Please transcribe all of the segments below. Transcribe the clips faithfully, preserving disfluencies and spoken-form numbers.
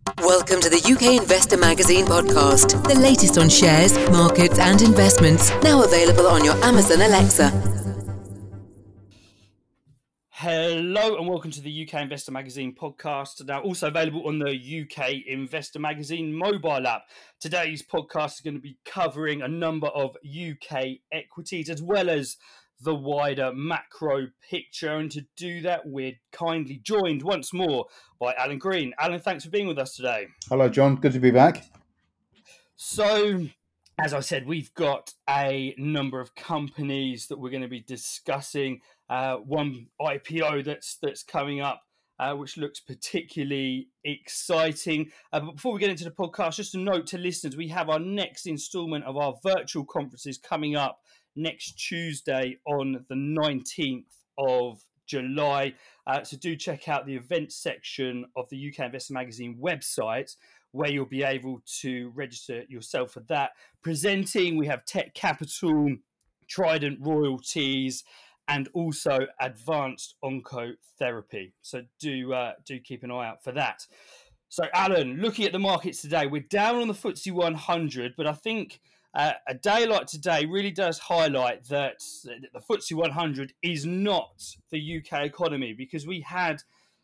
Welcome to the U K Investor Magazine podcast, the latest on shares, markets and investments, now available on your Amazon Alexa. Hello and welcome to the U K Investor Magazine podcast, now also available on the U K Investor Magazine mobile app. Today's podcast is going to be covering a number of U K equities as well as the wider macro picture, and to do that we're kindly joined once more by Alan Green. Alan, thanks for being with us today. Hello John, good to be back. So, as I said, we've got a number of companies that we're going to be discussing. Uh, one I P O that's that's coming up, uh, which looks particularly exciting. Uh, but before we get into the podcast, just a note to listeners, we have our next instalment of our virtual conferences coming up next Tuesday on the nineteenth of July. Uh, so do check out the events section of the U K Investor Magazine website, where you'll be able to register yourself for that. Presenting, we have Tech Capital, Trident Royalties, and also Advanced Oncotherapy. So do uh, do keep an eye out for that. So Alan, looking at the markets today, we're down on the F T S E one hundred, but I think uh, a day like today really does highlight that the F T S E one hundred is not the U K economy, because we had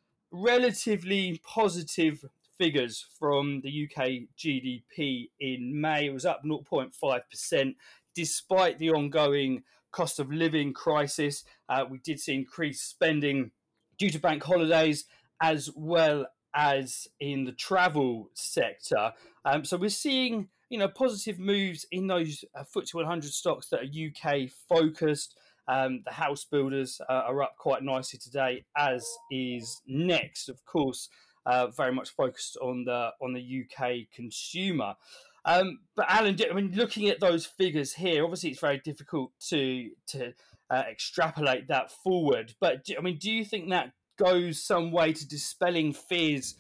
relatively positive figures from the U K G D P in May. It was up zero point five percent despite the ongoing cost of living crisis. Uh, we did see increased spending due to bank holidays as well as in the travel sector. Um, so we're seeing, you know, positive moves in those uh, F T S E one hundred stocks that are U K focused. Um, the house builders uh, are up quite nicely today, as is Next, of course, uh, very much focused on the on the U K consumer. Um, but Alan, I mean, looking at those figures here, obviously it's very difficult to to uh, extrapolate that forward. But I mean, do you think that goes some way to dispelling fears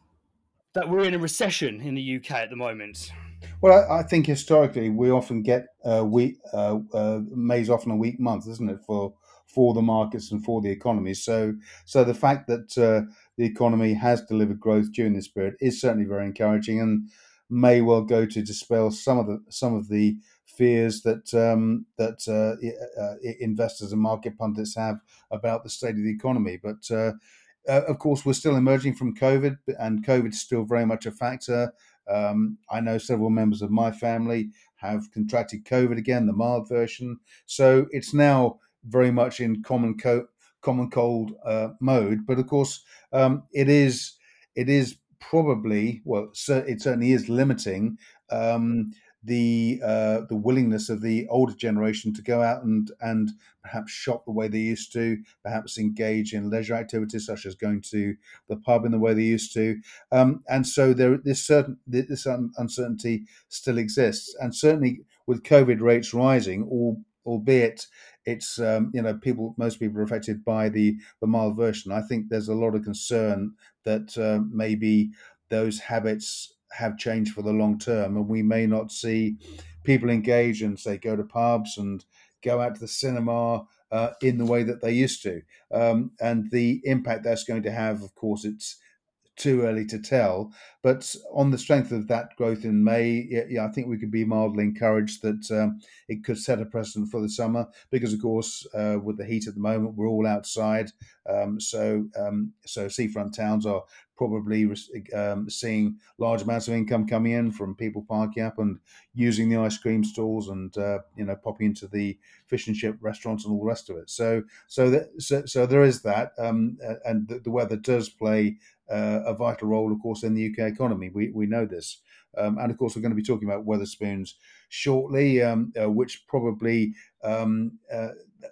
that we're in a recession in the U K at the moment? Well, I, I think historically we often get uh, week uh, uh, May's often a weak month, isn't it, for for the markets and for the economy. So, so the fact that uh, the economy has delivered growth during this period is certainly very encouraging, and may well go to dispel some of the some of the fears that um, that uh, uh, investors and market pundits have about the state of the economy. But uh, uh, of course, we're still emerging from COVID, and COVID's still very much a factor. Um, I know several members of my family have contracted COVID again, the mild version. So it's now very much in common co- common cold uh, mode. But of course, um, it is it is probably well, cer- it certainly is limiting um, the uh, the willingness of the older generation to go out and and perhaps shop the way they used to, perhaps engage in leisure activities such as going to the pub in the way they used to. Um, and so there, this certain this uncertainty still exists, and certainly with COVID rates rising, all, albeit it's um, you know people most people are affected by the the mild version. I think there's a lot of concern that uh, maybe those habits have changed for the long term, and we may not see people engage and say go to pubs and go out to the cinema uh, in the way that they used to. Um, and the impact that's going to have, of course, it's too early to tell. But on the strength of that growth in May, yeah, yeah I think we could be mildly encouraged that um, it could set a precedent for the summer, because, of course, uh, with the heat at the moment, we're all outside. Um, so, um, so seafront towns are probably um, seeing large amounts of income coming in from people parking up and using the ice cream stalls and uh, you know popping into the fish and chip restaurants and all the rest of it. So, so that, so, so there is that, um, and the, the weather does play Uh, a vital role, of course, in the U K economy. We we know this, um, and of course, we're going to be talking about Wetherspoons shortly, um, uh, which probably um, uh,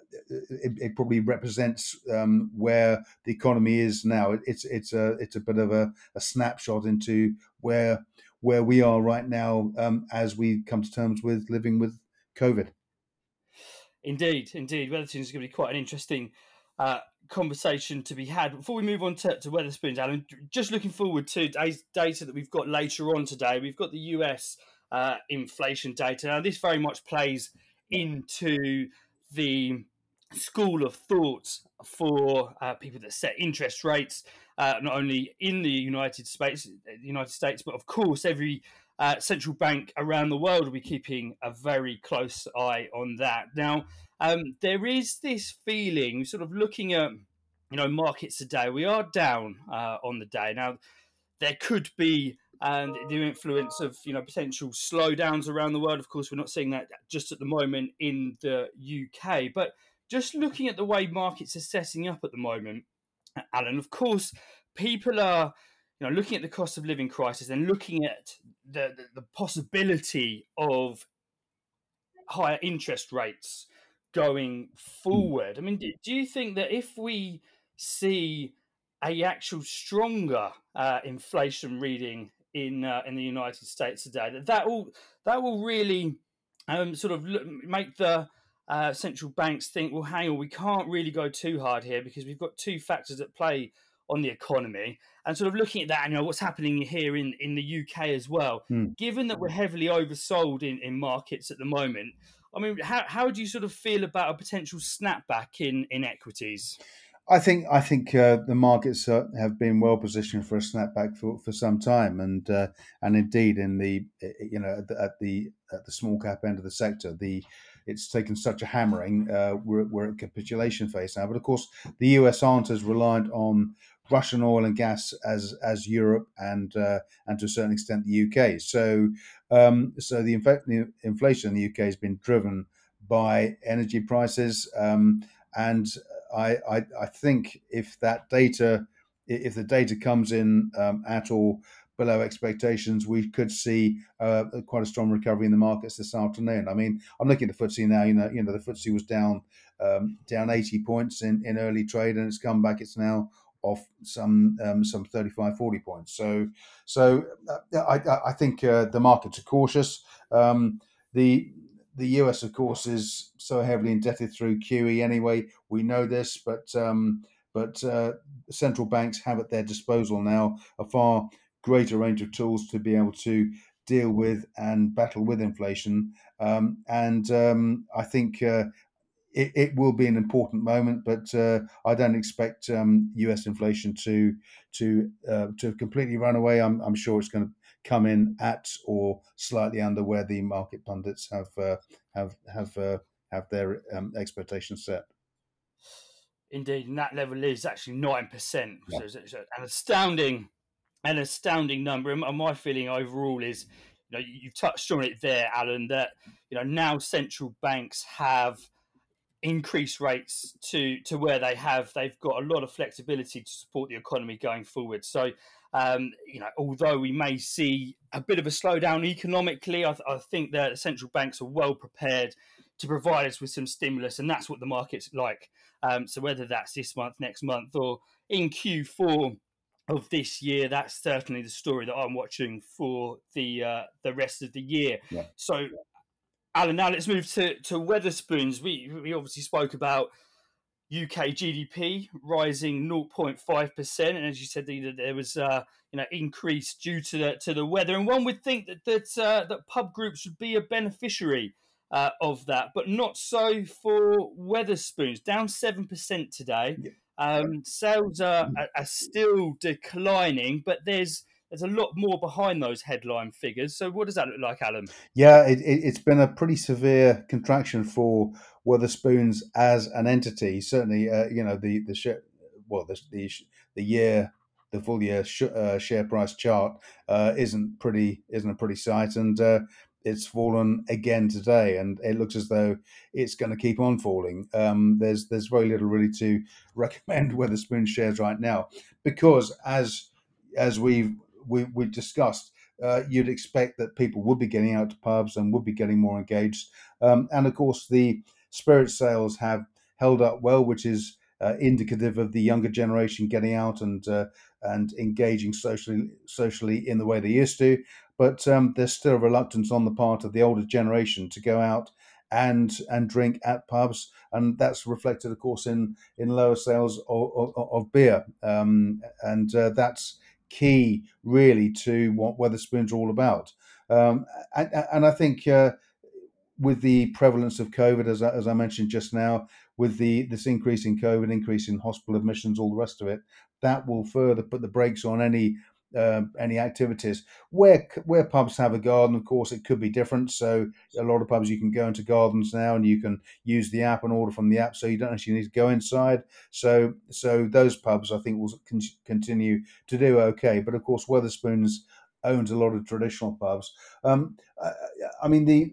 it, it probably represents um, where the economy is now. It, it's it's a it's a bit of a, a snapshot into where where we are right now um, as we come to terms with living with COVID. Indeed, indeed. Wetherspoons is going to be quite an interesting uh, conversation to be had. Before we move on to, to Wetherspoons, Alan, just looking forward to today's data that we've got later on today. We've got the U S uh, inflation data. Now, this very much plays into the school of thought for uh, people that set interest rates. uh, not only in the United States, United States, but of course every uh, central bank around the world will be keeping a very close eye on that. Now, um, there is this feeling, sort of looking at you know markets today, we are down uh, on the day. Now, there could be and the influence of you know potential slowdowns around the world. Of course, we're not seeing that just at the moment in the U K, but just looking at the way markets are setting up at the moment, Alan. Of course, people are you know looking at the cost of living crisis and looking at the the, the possibility of higher interest rates going forward. I mean, do, do you think that if we see a actual stronger uh, inflation reading in uh, in the United States today, that that will that will really um, sort of look, make the uh, central banks think, well, hang on, we can't really go too hard here because we've got two factors at play on the economy, and sort of looking at that and you know what's happening here in, in the U K as well. Mm. Given that we're heavily oversold in, in markets at the moment, I mean, how how do you sort of feel about a potential snapback in, in equities? I think I think uh, the markets uh, have been well positioned for a snapback for, for some time, and uh, and indeed in the you know at the, at the at the small cap end of the sector, the it's taken such a hammering. Uh, we're we're at capitulation phase now, but of course the U S aren't as reliant on Russian oil and gas as as Europe and uh, and to a certain extent the U K. So um, so the, inf- the inflation in the U K has been driven by energy prices. Um, and I, I, I think if that data, if the data comes in um, at or below expectations, we could see uh, quite a strong recovery in the markets this afternoon. I mean, I'm looking at the F T S E now. You know, you know, the F T S E was down um, down eighty points in, in early trade, and it's come back. It's now off some um, some thirty-five, forty points. So, so uh, I, I think uh, the markets are cautious. Um, the the U S, of course, is so heavily indebted through Q E anyway. We know this, but um, but uh, central banks have at their disposal now a far greater range of tools to be able to deal with and battle with inflation. Um, and um, I think uh, it, it will be an important moment, but uh, I don't expect um, U S inflation to to uh, to completely run away. I'm, I'm sure it's going to come in at or slightly under where the market pundits have uh, have have uh, have their um, expectations set. Indeed, and that level is actually nine percent. Yeah. So it's, it's an astounding, an astounding number. And my feeling overall is, you know, you touched on it there, Alan, that you know now central banks have increase rates to to where they have. They've got a lot of flexibility to support the economy going forward. So, um, you know, although we may see a bit of a slowdown economically, I, th- I think that the central banks are well prepared to provide us with some stimulus, and that's what the market's like. Um, so whether that's this month, next month, or in Q four of this year, that's certainly the story that I'm watching for the uh, the rest of the year. Yeah. So, Alan, now let's move to, to Weatherspoons. We we obviously spoke about U K G D P rising zero point five percent, and as you said, there was uh, you know increase due to the to the weather. And one would think that that uh, that pub groups would be a beneficiary uh, of that, but not so for Weatherspoons. Down seven percent today. Yeah. Um, sales are, are, are still declining, but there's there's a lot more behind those headline figures. So what does that look like, Alan? Yeah, it, it, it's been a pretty severe contraction for Weatherspoons as an entity. Certainly, uh, you know the the share, well the the, the year the full year sh- uh, share price chart uh, isn't pretty isn't a pretty sight, and uh, it's fallen again today, and it looks as though it's going to keep on falling. Um, there's there's very little really to recommend Weatherspoon shares right now because as as we've we we discussed. Uh, you'd expect that people would be getting out to pubs and would be getting more engaged. Um, and of course, the spirit sales have held up well, which is uh, indicative of the younger generation getting out and uh, and engaging socially socially in the way they used to. But um, there's still reluctance on the part of the older generation to go out and and drink at pubs, and that's reflected, of course, in in lower sales of, of, of beer, um, and uh, that's key really to what Weatherspoons are all about. Um, and, and I think uh, with the prevalence of COVID, as I, as I mentioned just now, with the this increase in COVID, increase in hospital admissions, all the rest of it, that will further put the brakes on any uh, any activities. Where where pubs have a garden, of course, it could be different. So a lot of pubs you can go into gardens now, and you can use the app and order from the app, so you don't actually need to go inside. So so those pubs, I think, will con- continue to do okay. But of course, Weatherspoons owns a lot of traditional pubs. Um, I, I mean, the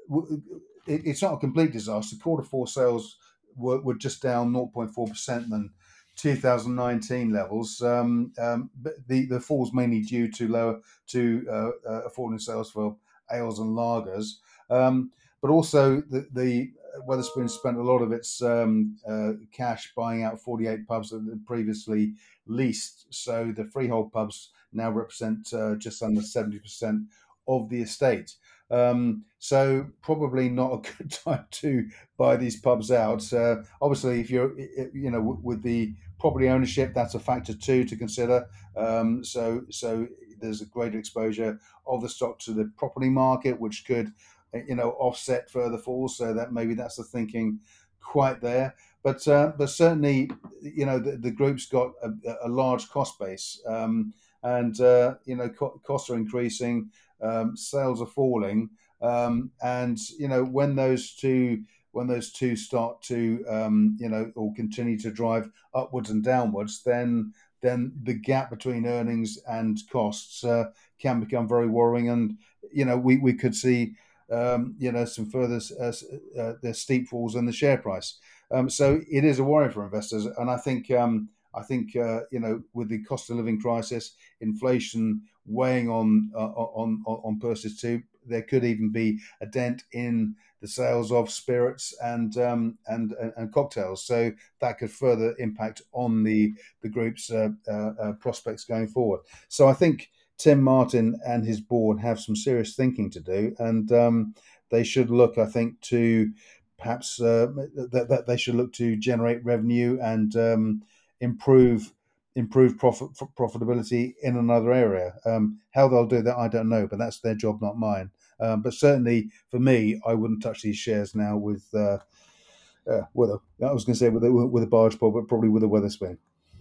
it, it's not a complete disaster. Quarter four sales were, were just down zero point four percent than two thousand nineteen levels. Um, um, but the the fall's mainly due to lower to uh, uh, falling sales for ales and lagers, um, but also the, the Wetherspoon spent a lot of its um, uh, cash buying out forty-eight pubs that had previously leased. So the freehold pubs now represent uh, just under seventy percent of the estate. Um, so probably not a good time to buy these pubs out. Uh, obviously, if you're, you know, with the property ownership, that's a factor too to consider. Um, so, so there's a greater exposure of the stock to the property market, which could, you know, offset further falls. So that maybe that's the thinking quite there. But uh, but certainly, you know, the, the group's got a, a large cost base, um, and uh, you know, co- costs are increasing. Um, sales are falling, um, and you know when those two when those two start to um, you know or continue to drive upwards and downwards, then then the gap between earnings and costs uh, can become very worrying, and you know we, we could see um, you know some further uh, uh, the steep falls in the share price. Um, so it is a worry for investors, and I think um, I think uh, you know with the cost of living crisis, inflation weighing on uh, on on purses too. There could even be a dent in the sales of spirits and um, and, and and cocktails, so that could further impact on the the group's uh, uh, uh, prospects going forward. So I think Tim Martin and his board have some serious thinking to do, and um, they should look, I think, to perhaps uh, that, that they should look to generate revenue and um, improve improve profit profitability in another area. Um, how they'll do that, I don't know, but that's their job, not mine. Um, but certainly for me, I wouldn't touch these shares now with uh, uh, with a. I was going to say with a, with a barge pole, but probably with a Wetherspoon.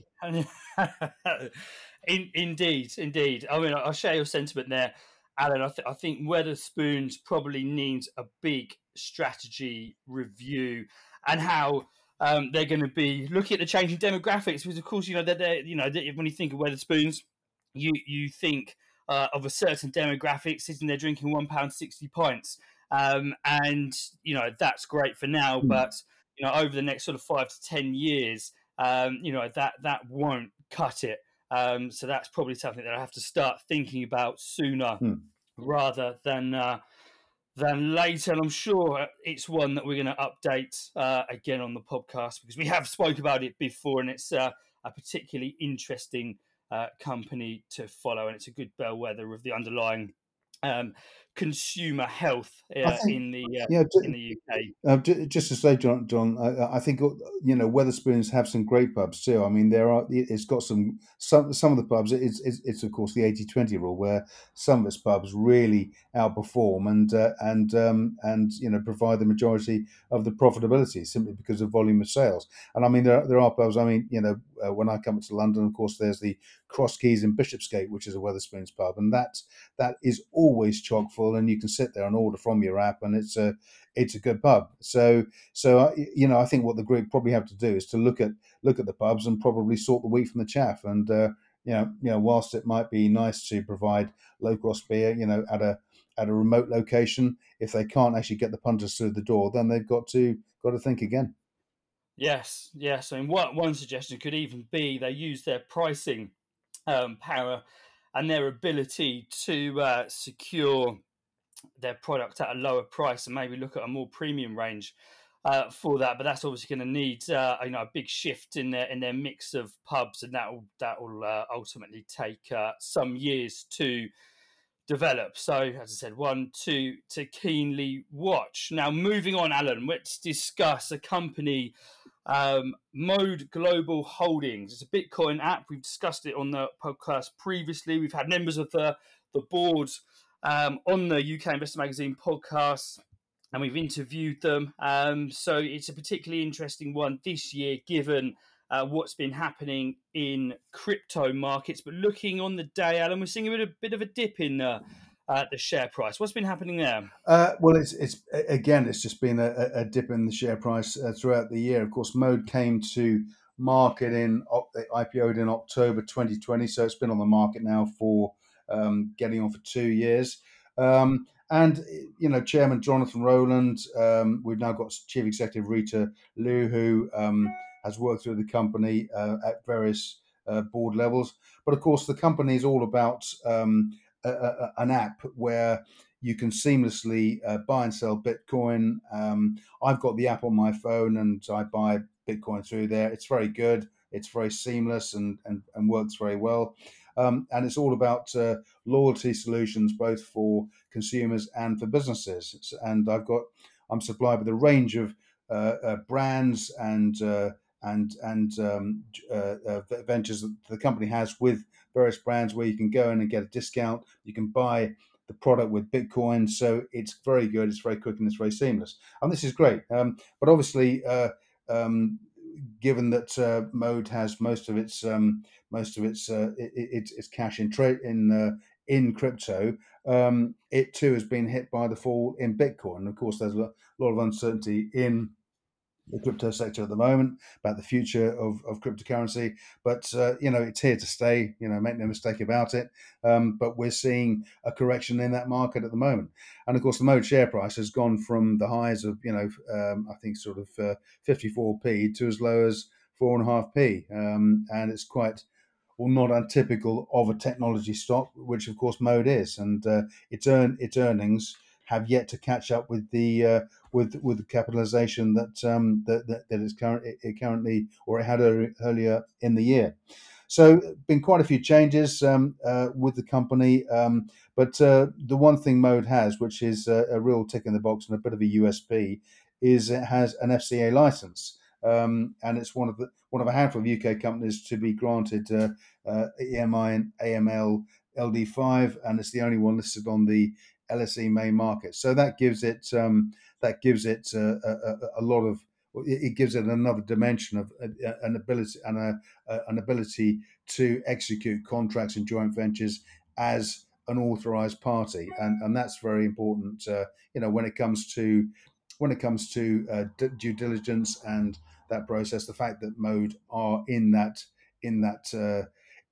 In, indeed, indeed. I mean, I'll share your sentiment there, Alan. I, th- I think Wetherspoons probably needs a big strategy review, and how um, they're going to be looking at the changing demographics. Because of course, you know, they're, they're you know, they're, when you think of Wetherspoons, you you think uh, of a certain demographic sitting there drinking one pound sixty pints, um, and you know that's great for now, Hmm. but you know over the next sort of five to ten years, um, you know that that won't cut it. Um, so that's probably something that I have to start thinking about sooner Hmm. rather than uh, than later. And I'm sure it's one that we're going to update uh, again on the podcast, because we have spoke about it before, and it's uh, a particularly interesting uh, company to follow, and it's a good bellwether of the underlying um, consumer health I uh, think, in the uh, yeah, in the U K. Uh, just to say, John, John, I, I think you know Wetherspoons have some great pubs too. I mean, there are it's got some some some of the pubs. It's it's, it's of course the eighty twenty rule, where some of its pubs really outperform and uh, and um, and you know provide the majority of the profitability simply because of volume of sales. And I mean, there are, there are pubs. I mean, you know, uh, when I come to London, of course, there's the Cross Keys in Bishopsgate, which is a Wetherspoons pub, and that that is always chock full, and you can sit there and order from your app, and it's a it's a good pub. So, so uh, you know, I think what the group probably have to do is to look at look at the pubs and probably sort the wheat from the chaff. And uh, you know, you know, whilst it might be nice to provide low cost beer, you know, at a at a remote location, if they can't actually get the punters through the door, then they've got to got to think again. Yes, yes. I mean, one one suggestion could even be they use their pricing um, power and their ability to uh, secure their product at a lower price, and maybe look at a more premium range uh, for that. But that's obviously going to need uh, you know a big shift in their in their mix of pubs, and that will that will uh, ultimately take uh, some years to develop. So, as I said, one to to keenly watch. Now, moving on, Alan, let's discuss a company, um, Mode Global Holdings. It's a Bitcoin app. We've discussed it on the podcast previously. We've had members of the the board um, on the U K Investor Magazine podcast, and we've interviewed them. Um, so it's a particularly interesting one this year, given uh, what's been happening in crypto markets. But looking on the day, Alan, we're seeing a bit of, bit of a dip in uh, uh, the share price. What's been happening there? Uh, well, it's it's again, it's just been a, a dip in the share price uh, throughout the year. Of course, Mode came to market in I P O'd in October twenty twenty, so it's been on the market now for um, getting on for two years. Um, and you know, Chairman Jonathan Rowland, um, we've now got Chief Executive Rita Liu, who um, has worked through the company uh, at various uh, board levels. But of course, the company is all about um, a, a, an app where you can seamlessly uh, buy and sell Bitcoin. Um, I've got the app on my phone and I buy Bitcoin through there. It's very good. It's very seamless and, and, and works very well. Um, and it's all about uh, loyalty solutions, both for consumers and for businesses. And I've got, I'm supplied with a range of uh, uh, brands and uh, and and um, uh, uh, ventures that the company has with various brands where you can go in and get a discount. You can buy the product with Bitcoin, so it's very good, it's very quick, and it's very seamless, and this is great. Um, but obviously, uh, um, given that uh, Mode has most of its um, most of its uh, it, it, its cash in trade in uh, in crypto, um, it too has been hit by the fall in Bitcoin. Of course, there's a lot of uncertainty in the crypto sector at the moment about the future of, of cryptocurrency, but uh, you know, it's here to stay. You know, make no mistake about it. Um, but we're seeing a correction in that market at the moment, and of course, the Mode share price has gone from the highs of you know, um, I think sort of uh, fifty-four p to as low as four and a half p, um, and it's quite well not untypical of a technology stock, which of course Mode is, and uh, its earn its earnings have yet to catch up with the uh, with with the capitalization that um, that, that that is currently it currently or it had earlier in the year. So, been quite a few changes um, uh, with the company, um, but uh, the one thing Mode has, which is a, a real tick in the box and a bit of a U S P, is it has an F C A license, um, and it's one of the one of a handful of U K companies to be granted uh, uh, E M I and A M L L D five, and it's the only one listed on the L S E main market. So that gives it um, that gives it uh, a, a lot of it gives it another dimension of uh, an ability and a, uh, an ability to execute contracts and joint ventures as an authorized party, and and that's very important. Uh, you know, when it comes to when it comes to uh, d- due diligence and that process, the fact that Mode are in that in that. Uh,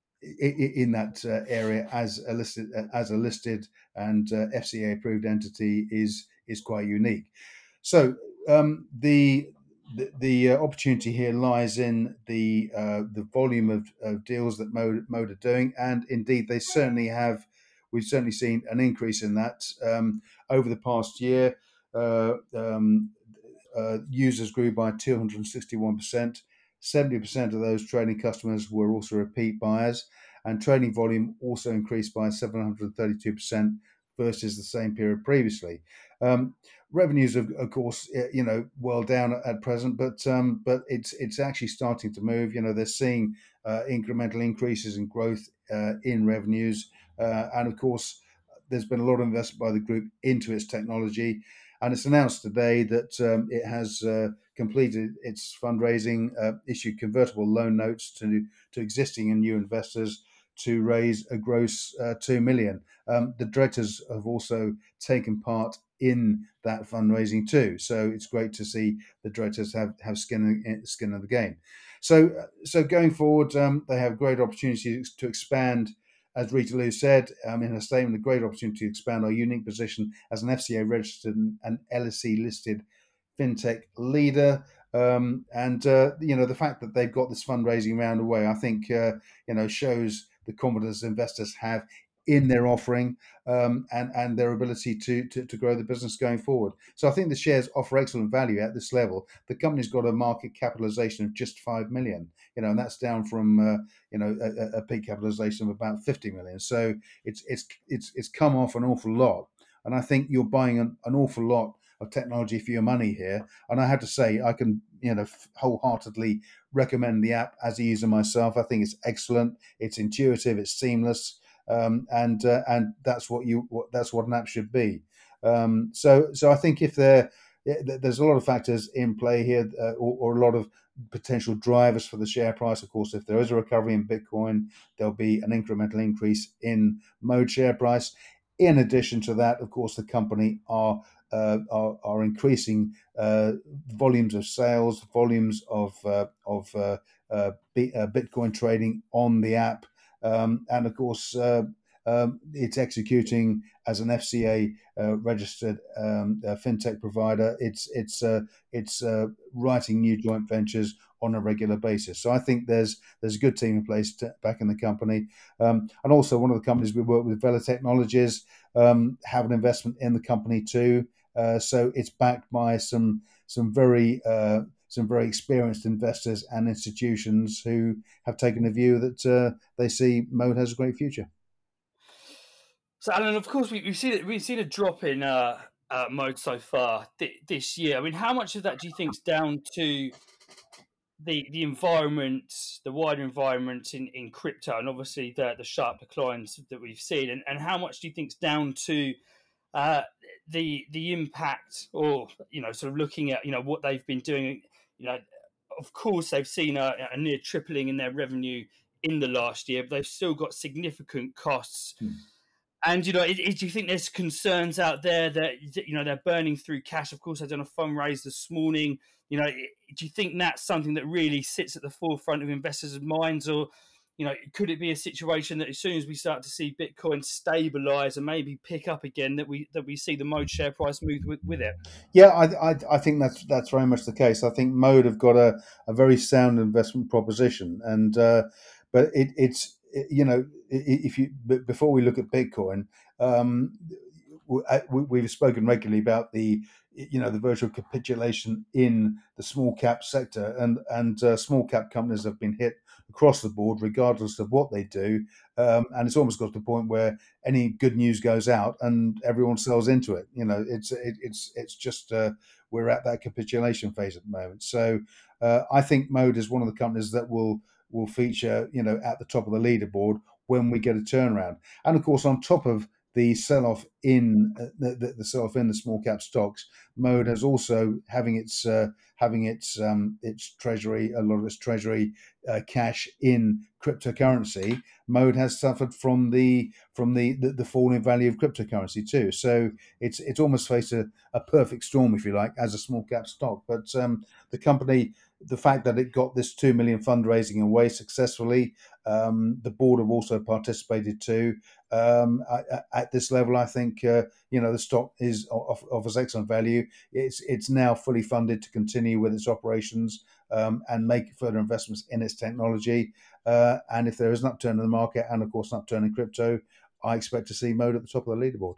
in that uh, area as a listed as a listed and uh, F C A approved entity is is quite unique. So um, the the, the uh, opportunity here lies in the uh, the volume of, of deals that Mode, Mode are doing, and indeed they certainly have. We've certainly seen an increase in that um, over the past year. Uh, um, uh, users grew by two hundred sixty-one percent. seventy percent of those trading customers were also repeat buyers, and trading volume also increased by seven hundred thirty-two percent versus the same period previously. Um, revenues, of, of course, you know, well down at present, but um, but it's it's actually starting to move. You know, they're seeing uh, incremental increases in growth uh, in revenues, uh, and of course, there's been a lot of investment by the group into its technology. And it's announced today that um, it has uh, completed its fundraising, uh, issued convertible loan notes to, to existing and new investors to raise a gross uh, two million. Um, the directors have also taken part in that fundraising too. So it's great to see the directors have, have skin in, skin in the game. So, so going forward, um, they have great opportunities to expand. As Rita Liu said um, in her statement, a great opportunity to expand our unique position as an F C A registered and L S E listed fintech leader. Um, and, uh, you know, the fact that they've got this fundraising round away, I think, uh, you know, shows the confidence investors have in their offering um, and, and their ability to, to, to grow the business going forward. So I think the shares offer excellent value at this level. The company's got a market capitalization of just five million, you know, and that's down from, uh, you know, a, a peak capitalization of about fifty million. So it's, it's, it's, it's come off an awful lot. And I think you're buying an, an awful lot of technology for your money here. And I have to say, I can, you know, wholeheartedly recommend the app as a user myself. I think it's excellent. It's intuitive. It's seamless. Um, and uh, and that's what you what, that's what an app should be. Um, so so I think if there there's a lot of factors in play here, uh, or, or a lot of potential drivers for the share price. Of course, if there is a recovery in Bitcoin, there'll be an incremental increase in Mode share price. In addition to that, of course, the company are uh, are, are increasing uh, volumes of sales, volumes of uh, of uh, uh, B, uh, Bitcoin trading on the app, um, and of course, uh, um, it's executing as an F C A uh, registered um, uh, fintech provider. It's it's uh, it's uh, writing new joint ventures on a regular basis. So I think there's there's a good team in place to back in the company. Um, and also one of the companies we work with, Vela Technologies, um, have an investment in the company too. Uh, so it's backed by some some very uh, some very experienced investors and institutions who have taken a view that uh, they see Mode has a great future. So, Alan, of course, we, we've seen we've seen a drop in uh, uh, Mode so far th- this year. I mean, how much of that do you think is down to the the environment, the wider environment in, in crypto, and obviously the the sharp declines that we've seen, and, and how much do you think is down to uh, the the impact, or you know, sort of looking at you know what they've been doing? You know, of course, they've seen a, a near tripling in their revenue in the last year, but they've still got significant costs. Hmm. And, you know, it, it, do you think there's concerns out there that, you know, they're burning through cash? Of course, they've done a fundraise this morning. You know, do you think that's something that really sits at the forefront of investors' minds? Or, you know, could it be a situation that as soon as we start to see Bitcoin stabilize and maybe pick up again, that we that we see the Mode share price move with, with it? Yeah, I, I I think that's that's very much the case. I think Mode have got a, a very sound investment proposition, and uh, but it, it's you know if you before we look at Bitcoin, um, we, we've spoken regularly about the you know the virtual capitulation in the small cap sector, and and uh, small cap companies have been hit across the board, regardless of what they do, um, and it's almost got to the point where any good news goes out and everyone sells into it. You know, it's it, it's it's just uh, we're at that capitulation phase at the moment. So uh, I think Mode is one of the companies that will will feature you know at the top of the leaderboard when we get a turnaround. And of course, on top of the sell-off in uh, the, the sell-off in the small cap stocks, Mode has also having its uh, having its um, its treasury, a lot of its treasury uh, cash in cryptocurrency. Mode has suffered from the from the, the the fall in value of cryptocurrency too. So it's it's almost faced a, a perfect storm, if you like, as a small cap stock. But um, the company, the fact that it got this two million fundraising away successfully, um, the board have also participated too. Um, at this level, I think uh, you know the stock is offers excellent value. It's it's now fully funded to continue with its operations um, and make further investments in its technology. Uh, and if there is an upturn in the market, and of course an upturn in crypto, I expect to see Mode at the top of the leaderboard.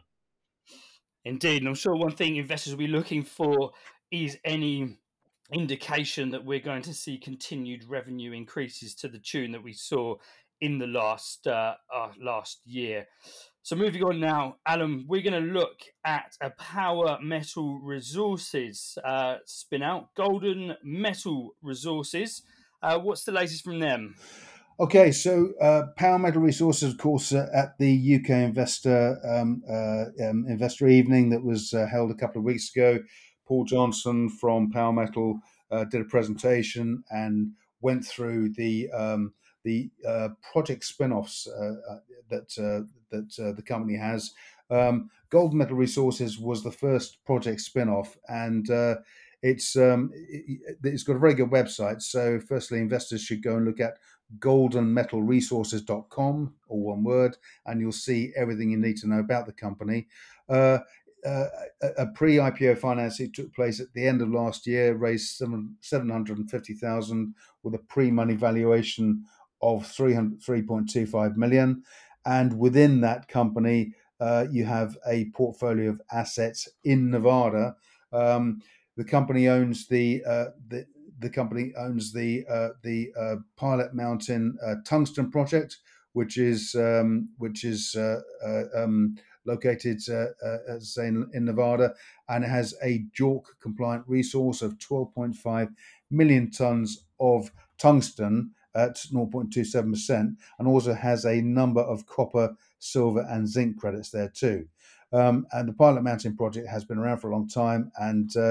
Indeed, and I'm sure one thing investors will be looking for is any indication that we're going to see continued revenue increases to the tune that we saw in the last uh, uh, last year. So moving on now, Alan, we're going to look at a Power Metal Resources uh, spin out, Golden Metal Resources. Uh, what's the latest from them? Okay, so uh, Power Metal Resources, of course, uh, at the U K Investor um, uh, um, Investor Evening that was uh, held a couple of weeks ago, Paul Johnson from Power Metal uh, did a presentation and went through the um, the uh, project spin-offs uh, that uh, that uh, the company has. Um, Golden Metal Resources was the first project spin-off, and uh, it's um, it, it's got a very good website. So, firstly, investors should go and look at golden metal resources dot com, all one word, and you'll see everything you need to know about the company. Uh, uh, a pre-I P O financing took place at the end of last year, raised seven hundred fifty thousand with a pre-money valuation of three point two five million. And within that company, uh, you have a portfolio of assets in Nevada. Um, the company owns the uh, the the company owns the uh, the uh, Pilot Mountain uh, tungsten project, which is um, which is uh, uh, um, located uh, uh, as I say in, in Nevada, and it has a JORC compliant resource of twelve point five million tons of tungsten at zero point two seven percent, and also has a number of copper, silver, and zinc credits there too. Um, and the Pilot Mountain project has been around for a long time, and uh,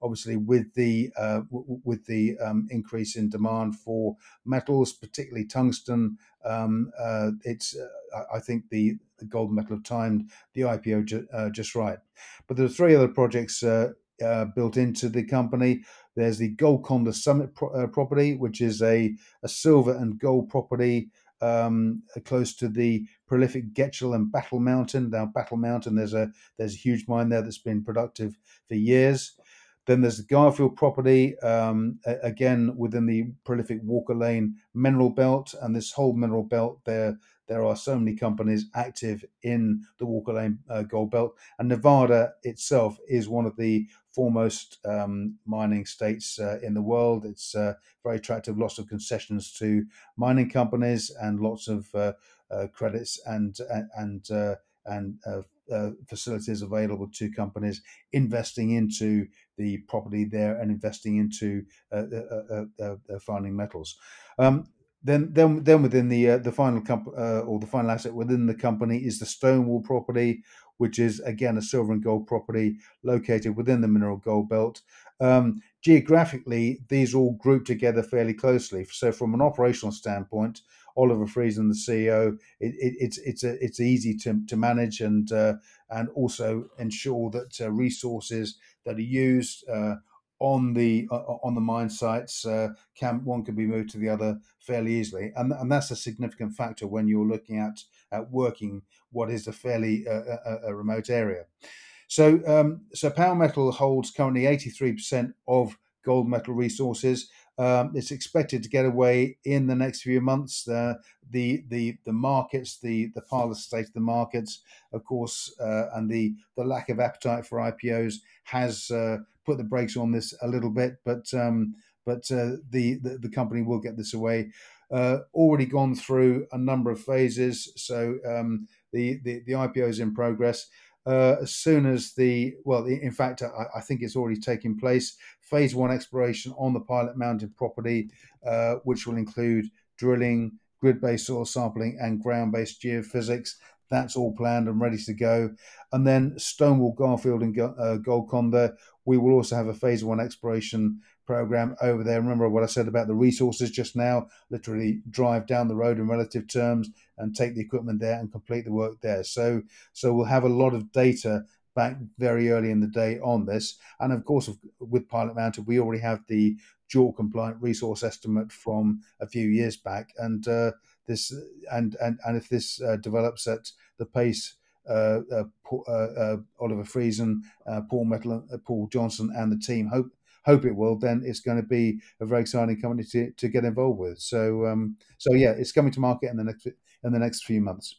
obviously with the uh, w- with the um, increase in demand for metals, particularly tungsten, um, uh, it's uh, I think the, the gold metal have timed the I P O ju- uh, just right. But there are three other projects uh, uh, built into the company. There's the Golconda Summit pro- uh, property, which is a, a silver and gold property um, close to the prolific Getchell and Battle Mountain. Now, Battle Mountain, there's a there's a huge mine there that's been productive for years. Then there's the Garfield property, um, again within the prolific Walker Lane mineral belt, and this whole mineral belt there. There are so many companies active in the Walker Lane uh, gold belt, and Nevada itself is one of the foremost um, mining states uh, in the world. It's uh, very attractive, lots of concessions to mining companies, and lots of uh, uh, credits and and uh, and uh, uh, facilities available to companies investing into the property there and investing into uh, uh, uh, uh, finding metals. Um, Then, then, then within the uh, the final comp- uh, or the final asset within the company is the Stonewall property, which is again a silver and gold property located within the mineral gold belt. Um, geographically, these all group together fairly closely. So, from an operational standpoint, Oliver Friesen, the C E O, it, it, it's it's a, it's easy to, to manage and uh, and also ensure that uh, resources that are used uh, on the uh, on the mine sites uh, can one can be moved to the other fairly easily, and and that's a significant factor when you're looking at at working what is a fairly uh, a, a remote area. So um, so Powermetal holds currently eighty-three percent of gold metal resources. Um, it's expected to get away in the next few months. Uh, the the the markets, the the parlor state of the markets, of course, uh, and the the lack of appetite for I P Os has uh, put the brakes on this a little bit. But um, but uh, the, the the company will get this away. Uh, already gone through a number of phases. So um, the, the the I P O is in progress. Uh, as soon as the, well, in fact, I, I think it's already taking place. Phase one exploration on the Pilot Mountain property, uh, which will include drilling, grid-based soil sampling, and ground-based geophysics. That's all planned and ready to go. And then Stonewall, Garfield, and uh, Golconda, we will also have a phase one exploration program over there. Remember what I said about the resources just now, literally drive down the road in relative terms and take the equipment there and complete the work there. So, so we'll have a lot of data back very early in the day on this. And of course, with Pilot Mountain, we already have the JORC compliant resource estimate from a few years back. And uh, this, and, and, and if this uh, develops at the pace uh, uh, uh, uh, Oliver Friesen, uh, Paul Metal, uh, Paul Johnson, and the team hope hope it will, then it's going to be a very exciting company to, to get involved with. So, um, so yeah, it's coming to market in the next in the next few months.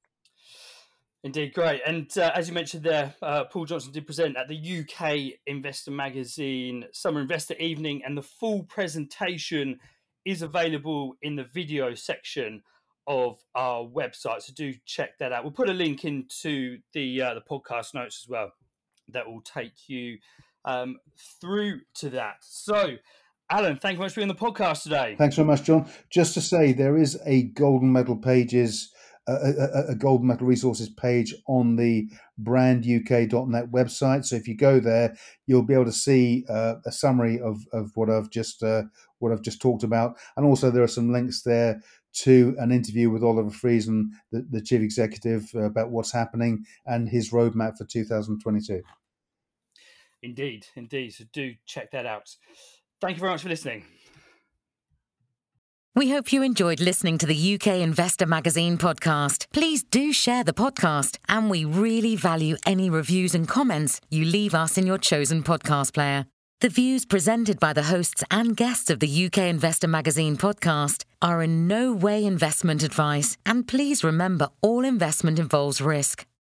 Indeed, great. And uh, as you mentioned there, uh, Paul Johnson did present at the U K Investor Magazine Summer Investor Evening, and the full presentation is available in the video section of our website. So do check that out. We'll put a link into the uh, the podcast notes as well that will take you um, through to that. So, Alan, thank you very much for being on the podcast today. Thanks very much, John. Just to say, there is a Golden Metal Pages, uh, a, a Golden Metal Resources page on the brand U K dot net website. So if you go there, you'll be able to see uh, a summary of, of what I've just uh, what I've just talked about, and also there are some links there to an interview with Oliver Friesen, the, the chief executive, uh, about what's happening and his roadmap for two thousand twenty-two. Indeed, indeed. So do check that out. Thank you very much for listening. We hope you enjoyed listening to the U K Investor Magazine podcast. Please do share the podcast, and we really value any reviews and comments you leave us in your chosen podcast player. The views presented by the hosts and guests of the U K Investor Magazine podcast are in no way investment advice, and please remember all investment involves risk.